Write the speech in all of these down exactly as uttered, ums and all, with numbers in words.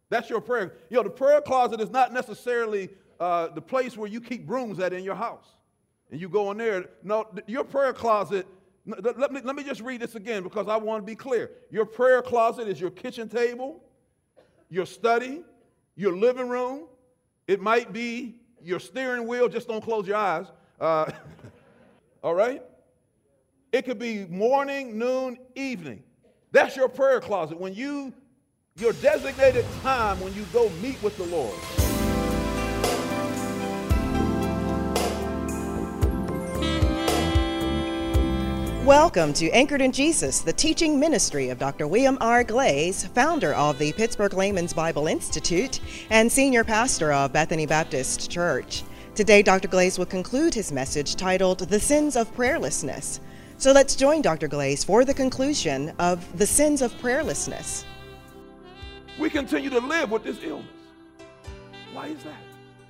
That's your prayer. You know, the prayer closet is not necessarily uh, the place where you keep brooms at in your house. And you go in there. No, th- your prayer closet, n- th- let me, let me just read this again because I want to be clear. Your prayer closet is your kitchen table, your study, your living room. It might be your steering wheel. Just don't close your eyes. Uh, all right? It could be morning, noon, evening. That's your prayer closet. When you, your designated time when you go meet with the Lord. Welcome to Anchored in Jesus, the teaching ministry of Doctor William R. Glaze, founder of the Pittsburgh Layman's Bible Institute and senior pastor of Bethany Baptist Church. Today, Doctor Glaze will conclude his message titled The Sins of Prayerlessness. So let's join Doctor Glaze for the conclusion of the sins of prayerlessness. We continue to live with this illness. Why is that?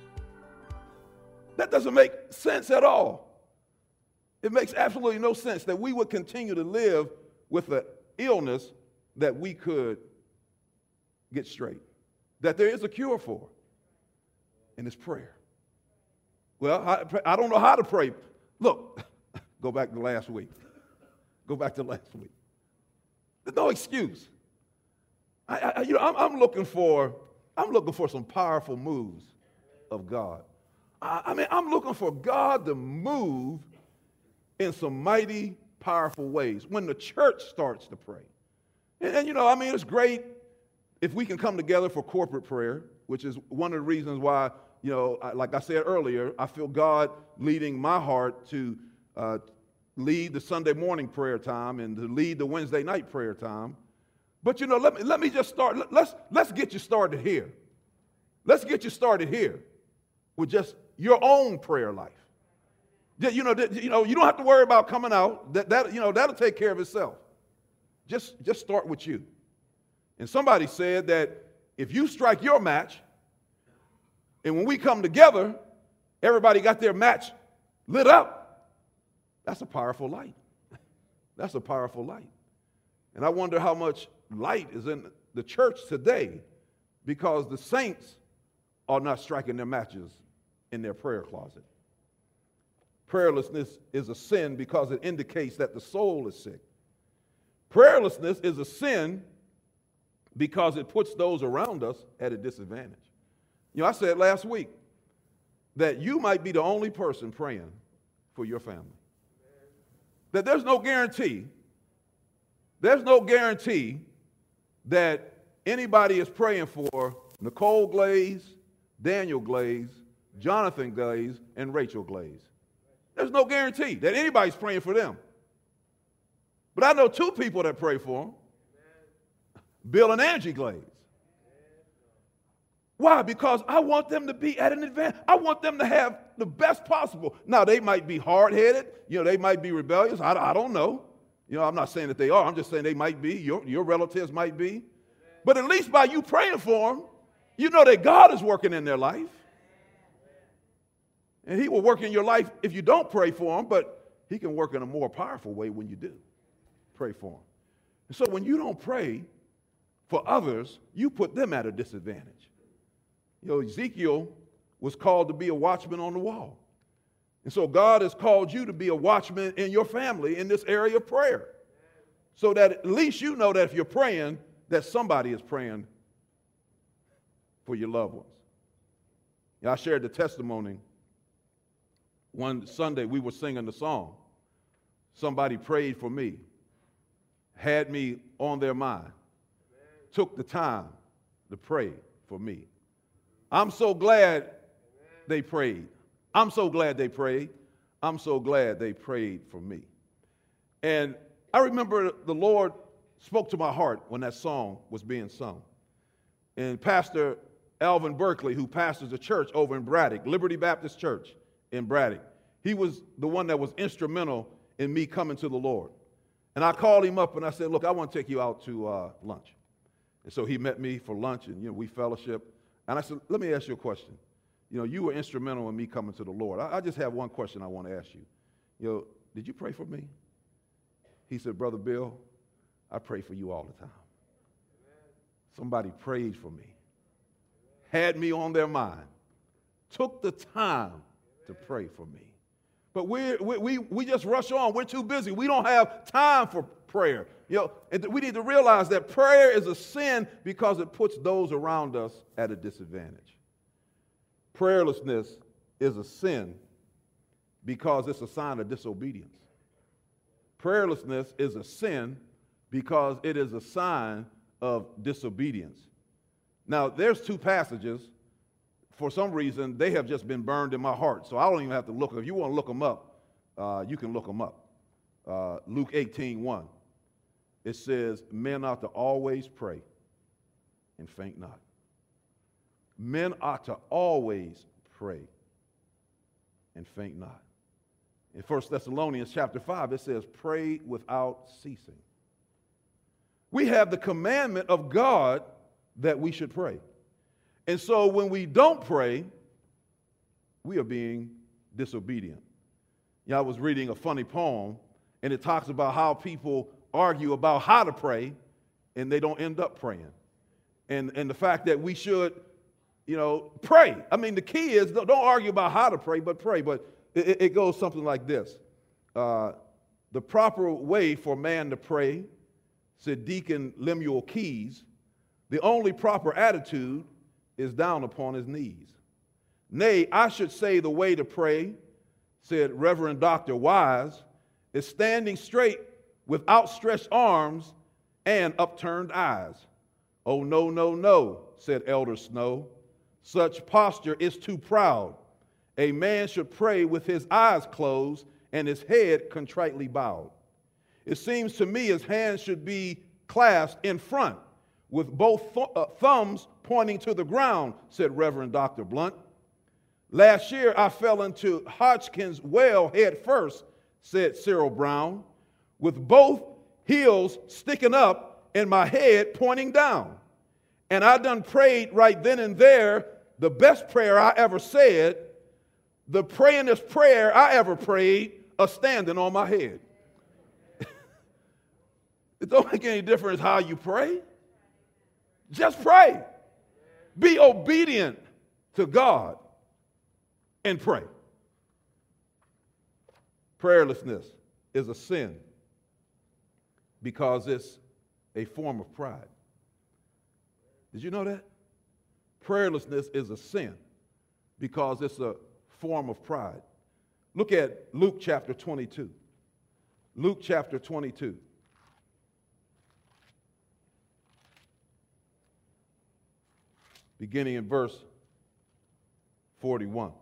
That doesn't make sense at all. It makes absolutely no sense that we would continue to live with an illness that we could get straight, that there is a cure for, and it's prayer. Well, I, I don't know how to pray. Look, go back to last week. Go back to last week. There's no excuse. I, I, you know, I'm, I'm looking for, I'm looking for some powerful moves of God. I, I mean, I'm looking for God to move in some mighty, powerful ways when the church starts to pray. And, and, you know, I mean, it's great if we can come together for corporate prayer, which is one of the reasons why, you know, I, like I said earlier, I feel God leading my heart to uh, lead the Sunday morning prayer time and to lead the Wednesday night prayer time. But, you know, let me, let me just start. Let, let's, let's get you started here. Let's get you started here with just your own prayer life. You know, you know, you don't have to worry about coming out. That, that you know, that'll take care of itself. Just, just start with you. And somebody said that if you strike your match, and when we come together, everybody got their match lit up. That's a powerful light. That's a powerful light. And I wonder how much light is in the church today because the saints are not striking their matches in their prayer closet. Prayerlessness is a sin because it indicates that the soul is sick. Prayerlessness is a sin because it puts those around us at a disadvantage. You know, I said last week that you might be the only person praying for your family. That there's no guarantee, there's no guarantee that anybody is praying for Nicole Glaze, Daniel Glaze, Jonathan Glaze, and Rachel Glaze. There's no guarantee that anybody's praying for them. But I know two people that pray for them. Bill and Angie Glaze. Why? Because I want them to be at an advantage. I want them to have the best possible. Now, they might be hard-headed. You know, they might be rebellious. I, I don't know. You know, I'm not saying that they are. I'm just saying they might be. Your, your relatives might be. But at least by you praying for them, you know that God is working in their life. And he will work in your life if you don't pray for him, but he can work in a more powerful way when you do pray for him. And so when you don't pray for others, you put them at a disadvantage. You know, Ezekiel was called to be a watchman on the wall. And so God has called you to be a watchman in your family in this area of prayer. So that at least you know that if you're praying, that somebody is praying for your loved ones. You know, I shared the testimony. One Sunday, we were singing the song. Somebody prayed for me, had me on their mind, took the time to pray for me. I'm so glad they prayed. I'm so glad they prayed. I'm so glad they prayed for me. And I remember the Lord spoke to my heart when that song was being sung. And Pastor Alvin Berkeley, who pastors a church over in Braddock, Liberty Baptist Church in Braddock, he was the one that was instrumental in me coming to the Lord. And I called him up and I said, look, I want to take you out to uh, lunch. And so he met me for lunch and, you know, we fellowship. And I said, let me ask you a question. You know, you were instrumental in me coming to the Lord. I, I just have one question I want to ask you. You know, did you pray for me? He said, Brother Bill, I pray for you all the time. Somebody prayed for me. had me on their mind, took the time to pray for me. But we we we just rush on. We're too busy. We don't have time for prayer. You know, and we need to realize that prayer is a sin because it puts those around us at a disadvantage. Prayerlessness is a sin because it's a sign of disobedience. Prayerlessness is a sin because it is a sign of disobedience. Now, there's two passages. For some reason, they have just been burned in my heart, so I don't even have to look. If you want to look them up, uh, you can look them up. Uh, Luke eighteen one. It says, men ought to always pray and faint not. Men ought to always pray and faint not. In First Thessalonians chapter five, it says, pray without ceasing. We have the commandment of God that we should pray. And so when we don't pray, we are being disobedient. You know, I was reading a funny poem, and it talks about how people argue about how to pray, and they don't end up praying. And, and the fact that we should, you know, pray. I mean, the key is don't argue about how to pray, but pray. But it, it goes something like this. Uh, the proper way for man to pray, said Deacon Lemuel Keys, the only proper attitude is down upon his knees. Nay, I should say the way to pray, said Reverend Doctor Wise, is standing straight with outstretched arms and upturned eyes. Oh, no, no, no, said Elder Snow. Such posture is too proud. A man should pray with his eyes closed and his head contritely bowed. It seems to me his hands should be clasped in front with both th- uh, thumbs pointing to the ground, said Reverend Doctor Blunt. Last year I fell into Hodgkin's well head first, said Cyril Brown, with both heels sticking up and my head pointing down. And I done prayed right then and there the best prayer I ever said, the prayingest prayer I ever prayed, a standing on my head. It don't make any difference how you pray. Just pray. Be obedient to God and pray. Prayerlessness is a sin because it's a form of pride. Did you know that? Prayerlessness is a sin because it's a form of pride. Look at Luke chapter twenty-two. Luke chapter twenty-two. Beginning in verse forty-one.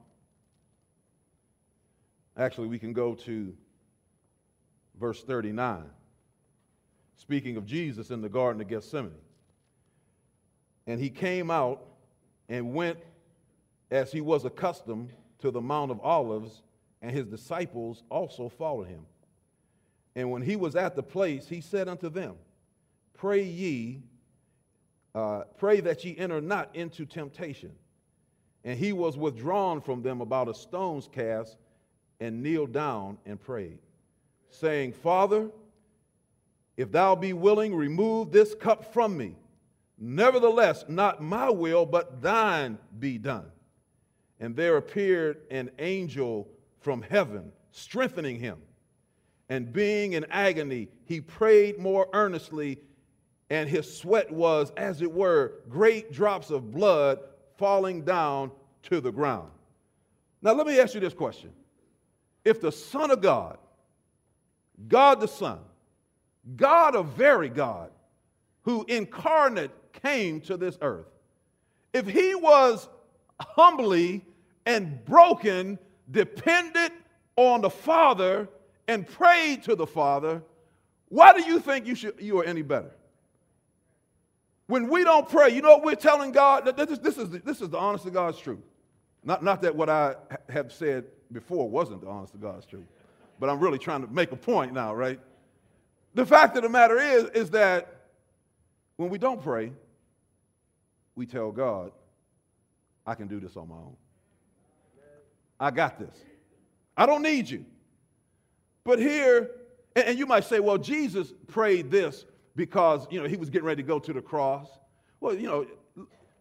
Actually, we can go to verse thirty-nine. Speaking of Jesus in the Garden of Gethsemane. And he came out and went as he was accustomed to the Mount of Olives, and his disciples also followed him. And when he was at the place, he said unto them, Pray ye, uh, pray that ye enter not into temptation. And he was withdrawn from them about a stone's cast, and kneeled down and prayed, saying, Father, if thou be willing, remove this cup from me. Nevertheless, not my will, but thine be done. And there appeared an angel from heaven, strengthening him. And being in agony, he prayed more earnestly, and his sweat was, as it were, great drops of blood falling down to the ground. Now, let me ask you this question. If the Son of God, God the Son, God a very God, who incarnate came to this earth, if he was humbly and broken, dependent on the Father, and prayed to the Father, why do you think you should you are any better? When we don't pray, you know what we're telling God? That this, this, is, the, this is the honest to God's truth. Not, not that what I have said before wasn't the honest to God's truth, but I'm really trying to make a point now, right? The fact of the matter is, is that when we don't pray, we tell God, I can do this on my own. I got this. I don't need you. But here, and, and you might say, well, Jesus prayed this because, you know, he was getting ready to go to the cross. Well, you know,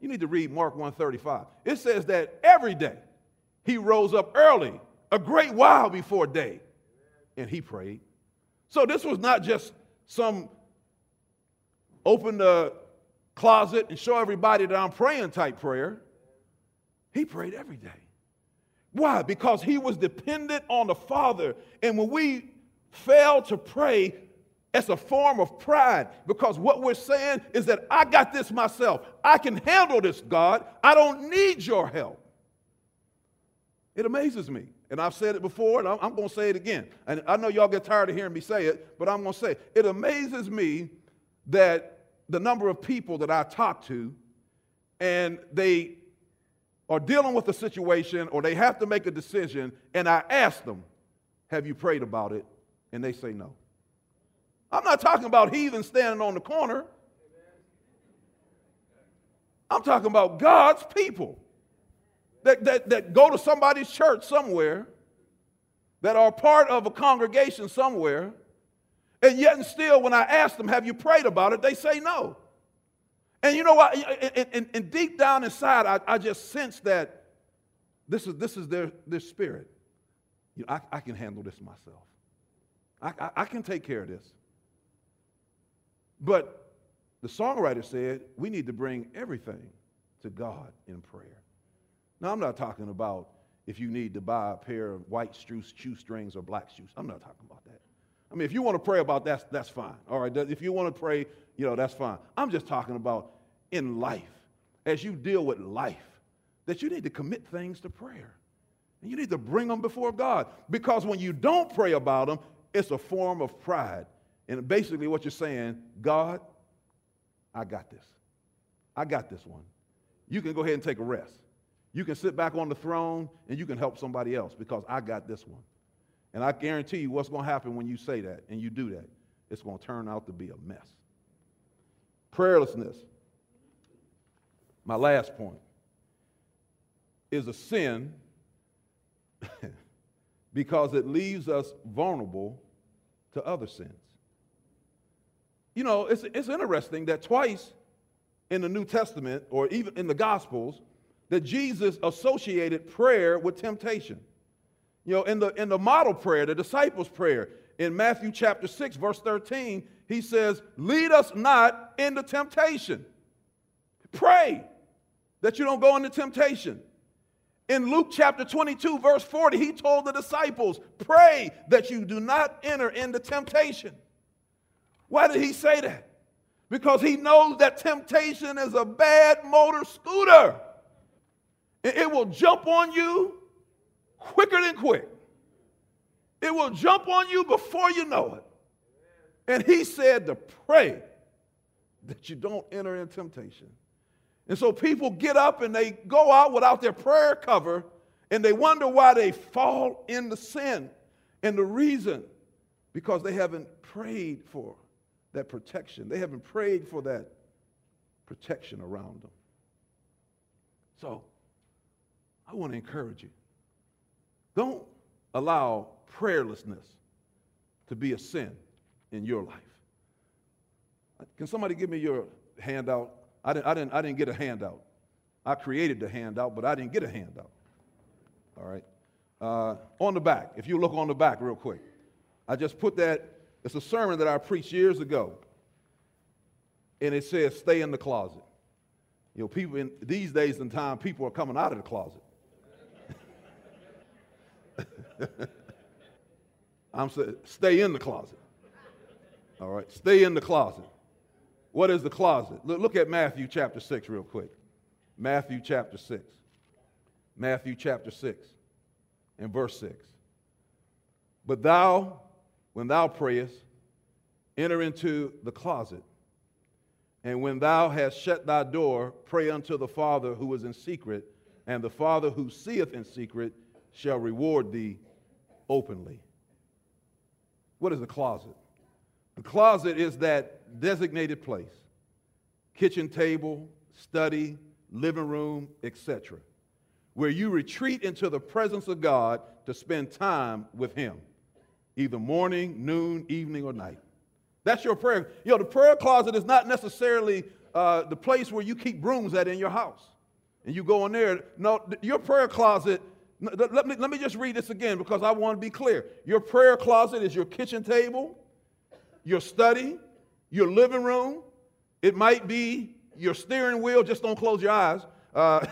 You need to read Mark one thirty-five. It says that every day he rose up early, a great while before day, and he prayed. So this was not just some open the closet and show everybody that I'm praying type prayer. He prayed every day. Why? Because he was dependent on the Father. And when we fail to pray, it's a form of pride, because what we're saying is that I got this myself. I can handle this, God. I don't need your help. It amazes me. And I've said it before, and I'm, I'm going to say it again. And I know y'all get tired of hearing me say it, but I'm going to say it. It amazes me that the number of people that I talk to, and they are dealing with a situation or they have to make a decision, and I ask them, have you prayed about it? And they say no. I'm not talking about heathens standing on the corner. I'm talking about God's people that, that, that go to somebody's church somewhere, that are part of a congregation somewhere, and yet and still when I ask them, have you prayed about it, they say no. And you know what? And, and, and deep down inside, I, I just sense that this is, this is their, their spirit. You know, I, I can handle this myself. I, I, I can take care of this. But the songwriter said we need to bring everything to God in prayer. Now, I'm not talking about if you need to buy a pair of white shoestrings or black shoes. I'm not talking about that. I mean, if you want to pray about that, that's fine. All right, if you want to pray, you know, that's fine. I'm just talking about in life, as you deal with life, that you need to commit things to prayer. And you need to bring them before God. Because when you don't pray about them, it's a form of pride. And basically what you're saying, God, I got this. I got this one. You can go ahead and take a rest. You can sit back on the throne and you can help somebody else because I got this one. And I guarantee you what's going to happen when you say that and you do that. It's going to turn out to be a mess. Prayerlessness, my last point, is a sin because it leaves us vulnerable to other sins. You know, it's, it's interesting that twice in the New Testament, or even in the Gospels, that Jesus associated prayer with temptation. You know, in the, in the model prayer, the disciples' prayer, in Matthew chapter six, verse thirteen, he says, lead us not into temptation. Pray that you don't go into temptation. In Luke chapter twenty-two, verse forty, he told the disciples, pray that you do not enter into temptation. Why did he say that? Because he knows that temptation is a bad motor scooter. It will jump on you quicker than quick. It will jump on you before you know it. And he said to pray that you don't enter in temptation. And so people get up and they go out without their prayer cover and they wonder why they fall into sin. And the reason, because they haven't prayed for that protection. They haven't prayed for that protection around them. So, I want to encourage you. Don't allow prayerlessness to be a sin in your life. Can somebody give me your handout? I didn't, I didn't, I didn't get a handout. I created the handout, but I didn't get a handout. All right. Uh, on the back, if you look on the back real quick, I just put that. It's a sermon that I preached years ago, and it says, stay in the closet. You know, people in these days and time, people are coming out of the closet. I'm saying, stay in the closet. All right, stay in the closet. What is the closet? Look, look at Matthew chapter six real quick. Matthew chapter six. Matthew chapter six and verse six. But thou, when thou prayest, enter into the closet, and when thou hast shut thy door, pray unto the Father who is in secret, and the Father who seeth in secret shall reward thee openly. What is the closet? The closet is that designated place, kitchen table, study, living room, et cetera, where you retreat into the presence of God to spend time with Him, either morning, noon, evening, or night. That's your prayer. You know, the prayer closet is not necessarily uh, the place where you keep brooms at in your house. And you go in there. No, your prayer closet, let me, let me just read this again because I want to be clear. Your prayer closet is your kitchen table, your study, your living room. It might be your steering wheel. Just don't close your eyes. Uh,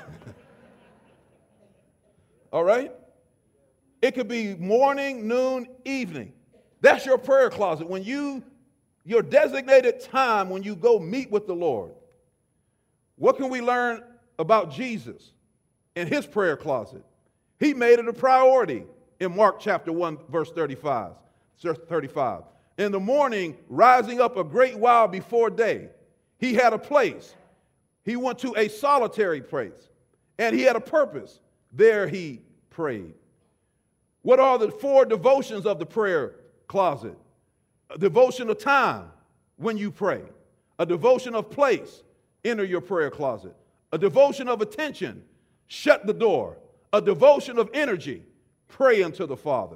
all right? It could be morning, noon, evening. That's your prayer closet. When you, your designated time when you go meet with the Lord. What can we learn about Jesus in his prayer closet? He made it a priority in Mark chapter one, verse thirty-five. thirty-five. In the morning, rising up a great while before day, he had a place. He went to a solitary place, and he had a purpose. There he prayed. What are the four devotions of the prayer closet? A devotion of time when you pray. A devotion of place. Enter your prayer closet. A devotion of attention. Shut the door. A devotion of energy. Pray unto the Father.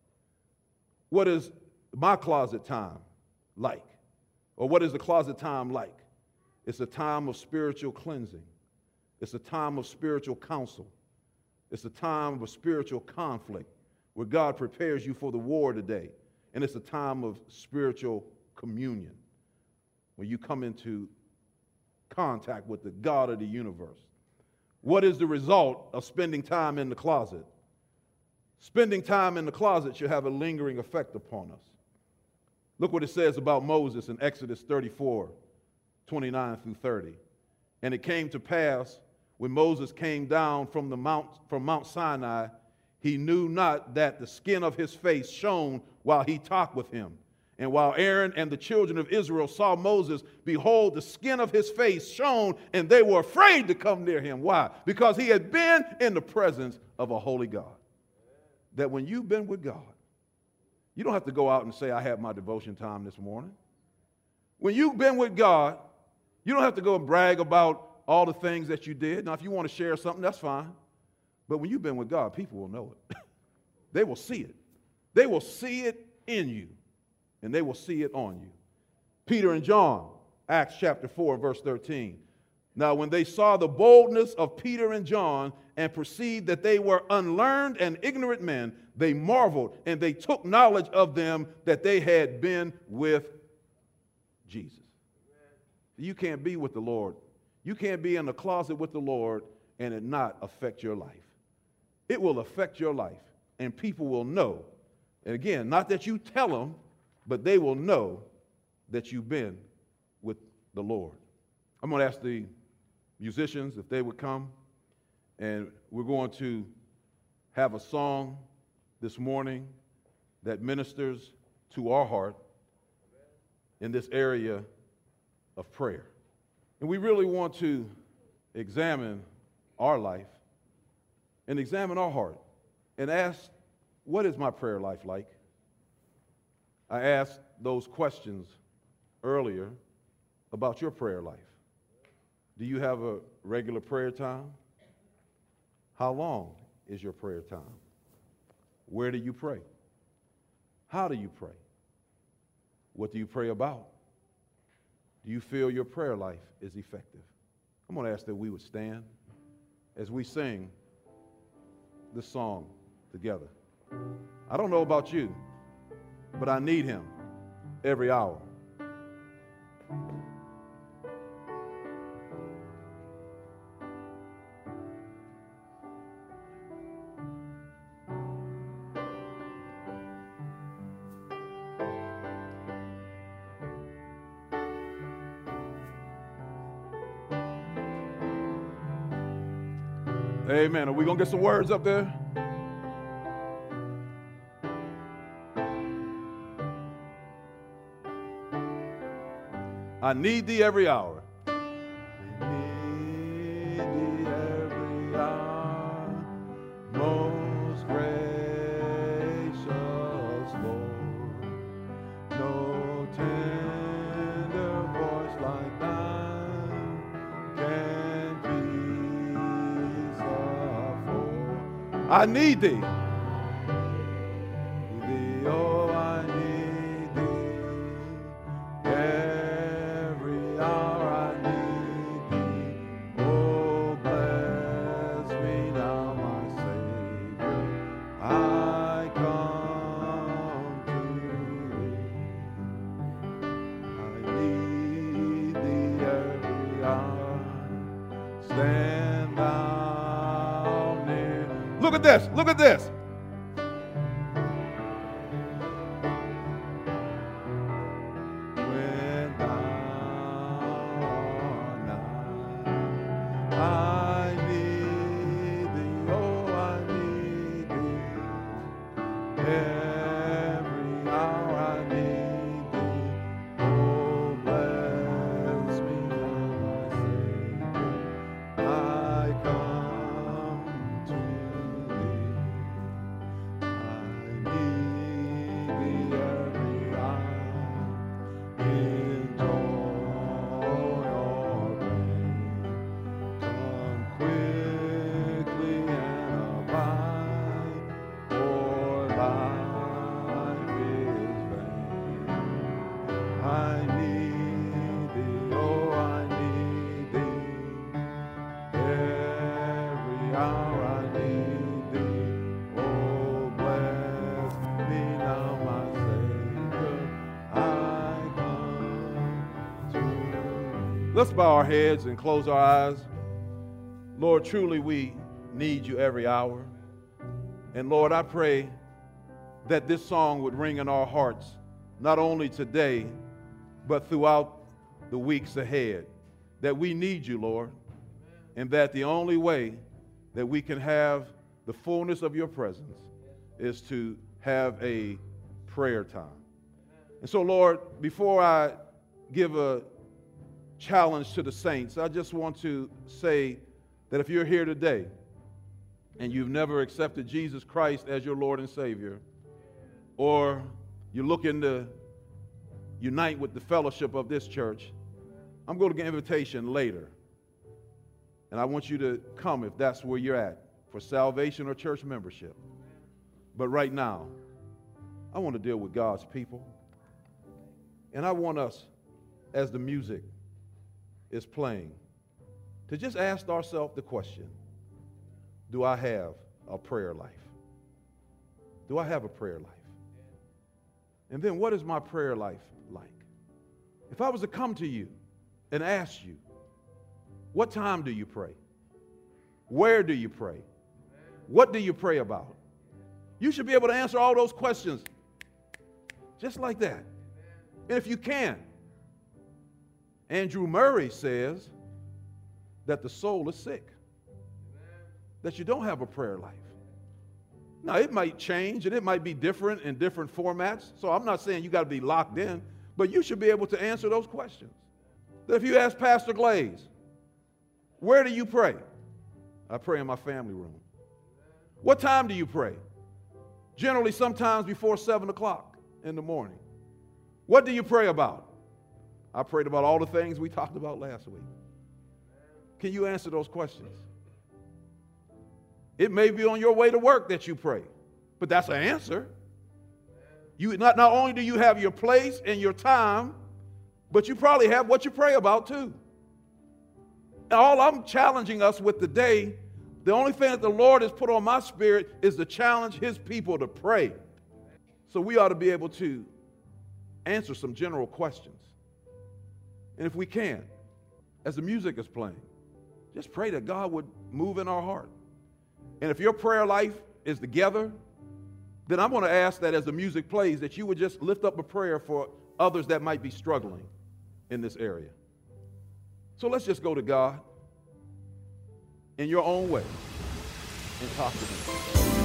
What is my closet time like? Or what is the closet time like? It's a time of spiritual cleansing. It's a time of spiritual counsel. It's a time of spiritual conflict where God prepares you for the war today. And it's a time of spiritual communion where you come into contact with the God of the universe. What is the result of spending time in the closet? Spending time in the closet should have a lingering effect upon us. Look what it says about Moses in Exodus thirty-four, twenty-nine through thirty. And it came to pass when Moses came down from the mount from Mount Sinai, he knew not that the skin of his face shone while he talked with him. And while Aaron and the children of Israel saw Moses, behold, the skin of his face shone, and they were afraid to come near him. Why? Because he had been in the presence of a holy God. That when you've been with God, you don't have to go out and say, I had my devotion time this morning. When you've been with God, you don't have to go and brag about all the things that you did. Now, if you want to share something, that's fine. But when you've been with God, people will know it. They will see it. They will see it in you, and they will see it on you. Peter and John, Acts chapter four, verse thirteen. Now, when they saw the boldness of Peter and John and perceived that they were unlearned and ignorant men, they marveled, and they took knowledge of them that they had been with Jesus. You can't be with the Lord. You can't be in the closet with the Lord and it not affect your life. It will affect your life, and people will know. And again, not that you tell them, but they will know that you've been with the Lord. I'm going to ask the musicians if they would come, and we're going to have a song this morning that ministers to our heart in this area of prayer. And we really want to examine our life and examine our heart and ask, what is my prayer life like? I asked those questions earlier about your prayer life. Do you have a regular prayer time? How long is your prayer time? Where do you pray? How do you pray? What do you pray about? Do you feel your prayer life is effective? I'm going to ask that we would stand as we sing this song together. I don't know about you, but I need him every hour. Amen. Are we going to get some words up there? I need thee every hour. I need thee every hour, most gracious Lord. No tender voice like thine can peace afford. I need thee. Every hour I need stand thou near. Look at this, look at this. When thou art nigh, I need thee, oh, I need thee. Every hour I need thee. Oh, bless me now, my Savior. I come to thee. I need thee every hour. In joy or pain, come quickly and abide, for life is vain. I need thee, oh, I need thee. Every hour I need thee. Oh, bless me now, my Savior. I come to thee. Let's bow our heads and close our eyes. Lord, truly we need you every hour. And Lord, I pray that this song would ring in our hearts, not only today, but throughout the weeks ahead, that we need you, Lord, and that the only way that we can have the fullness of your presence is to have a prayer time. And so, Lord, before I give a challenge to the saints, I just want to say that if you're here today and you've never accepted Jesus Christ as your Lord and Savior, or you're looking to unite with the fellowship of this church, I'm going to get an invitation later. And I want you to come if that's where you're at, for salvation or church membership. But right now, I want to deal with God's people. And I want us, as the music is playing, to just ask ourselves the question, do I have a prayer life? Do I have a prayer life? And then what is my prayer life like? If I was to come to you and ask you, what time do you pray? Where do you pray? What do you pray about? You should be able to answer all those questions just like that. And if you can, Andrew Murray says that the soul is sick, that you don't have a prayer life. Now, it might change and it might be different in different formats, so I'm not saying you got to be locked in, but you should be able to answer those questions. That if you ask Pastor Glaze, where do you pray? I pray in my family room. What time do you pray? Generally, sometimes before seven o'clock in the morning. What do you pray about? I prayed about all the things we talked about last week. Can you answer those questions? It may be on your way to work that you pray, but that's an answer. You not, not only do you have your place and your time, but you probably have what you pray about too. And all I'm challenging us with today, the only thing that the Lord has put on my spirit is to challenge his people to pray. So we ought to be able to answer some general questions. And if we can, as the music is playing, just pray that God would move in our heart. And if your prayer life is together, then I'm going to ask that as the music plays, that you would just lift up a prayer for others that might be struggling in this area. So let's just go to God in your own way and talk to him.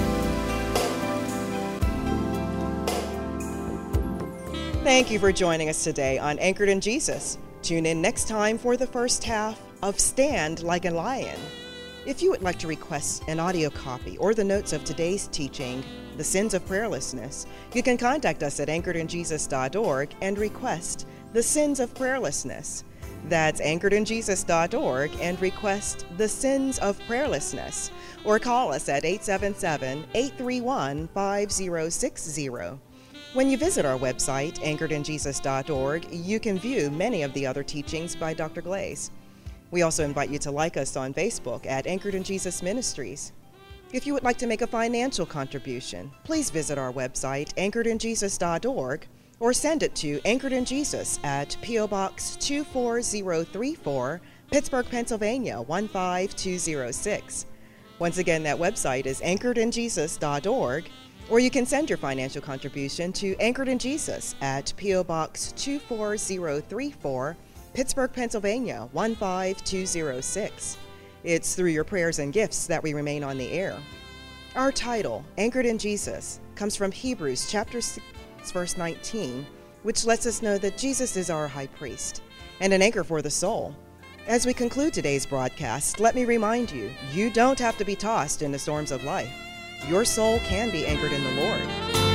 Thank you for joining us today on Anchored in Jesus. Tune in next time for the first half of Stand Like a Lion. If you would like to request an audio copy or the notes of today's teaching, The Sins of Prayerlessness, you can contact us at anchored in jesus dot org and request The Sins of Prayerlessness. That's anchored in jesus dot org and request The Sins of Prayerlessness, or call us at eight seven seven, eight three one, five zero six zero. When you visit our website, anchored in jesus dot org, you can view many of the other teachings by Doctor Glaze. We also invite you to like us on Facebook at Anchored in Jesus Ministries. If you would like to make a financial contribution, please visit our website, anchored in jesus dot org, or send it to Anchored in Jesus at P O Box two four zero three four, Pittsburgh, Pennsylvania one five two zero six. Once again, that website is anchored in jesus dot org, or you can send your financial contribution to Anchored in Jesus at P O Box two four zero three four, Pittsburgh, Pennsylvania one five two zero six. It's through your prayers and gifts that we remain on the air. Our title, Anchored in Jesus, comes from Hebrews chapter six, verse nineteen, which lets us know that Jesus is our high priest and an anchor for the soul. As we conclude today's broadcast, let me remind you, you don't have to be tossed in the storms of life. Your soul can be anchored in the Lord.